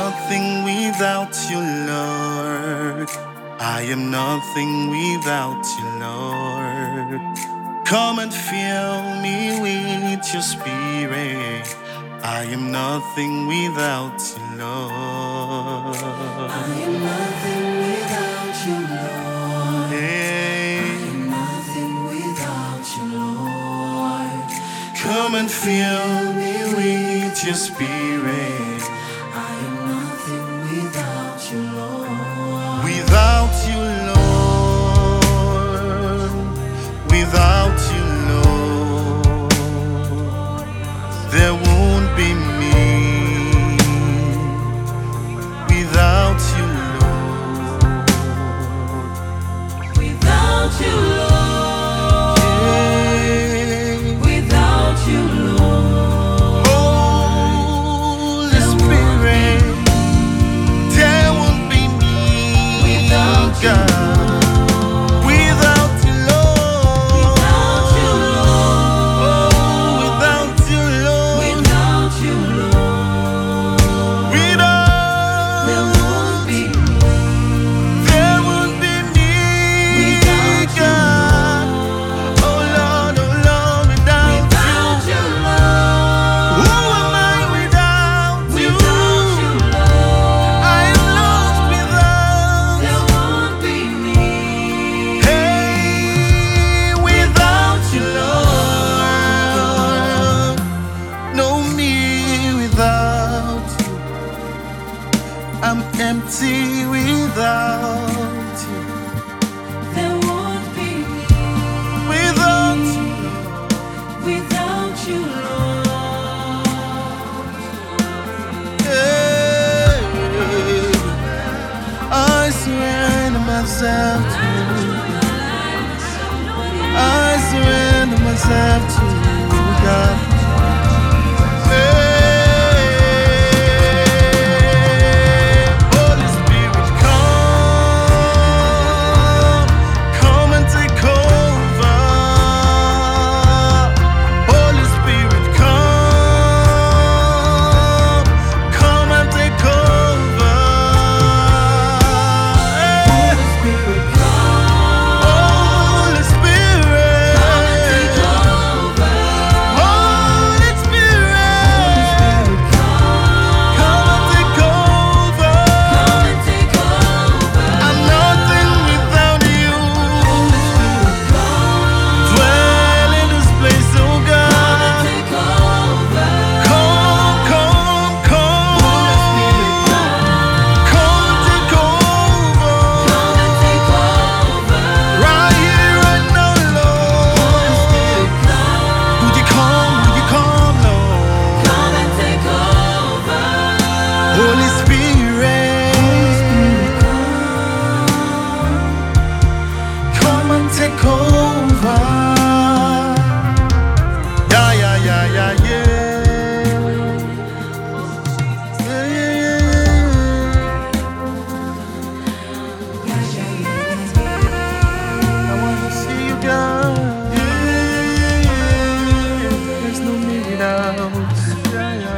nothing without you, Lord. I am nothing without you, Lord. Come and fill me with your spirit. I am nothing without you, Lord. I am nothing without you, Lord. Hey. I am nothing without you, Lord. Come and fill me with your spirit. I am nothing without you, Lord. Without you, Lord. Without you, Lord. There won't be me. Without you, Lord. Without you, Lord. Yeah. Without you, Lord. Holy Spirit, there won't be me. Without you, God. Without you, Lord. Without you, Lord. Oh, without you, Lord. Without you, Lord. There won't be me, Without you, God. Oh Lord, without Without you. you, Lord. Who am I without you? Without you, Lord. I am lost without There you. won't be me. Hey, without you, Lord. No me without you. I'm empty without you. There won't be me. Without you. Without you, Lord. Hey, I surrender myself to you. I surrender myself to you, God. Hey, Holy Spirit, come and take over. Holy Spirit, come and take over. Holy Spirit, Holy Spirit, come and take over. Holy Spirit, come and take over. Come and take over. I'm nothing without you. Dwell in this place, oh Come and God. take over. Come, come, come. Come take over. Come and take over. Right here, right now, Lord. Would you come, Lord? Come and take over. Holy Spirit, come and take over. Yeah, yeah, yeah, yeah, yeah. Yeah, yeah, yeah. I want to see you, God. Yeah, yeah, yeah, yeah. There's no me without you. Yeah, yeah.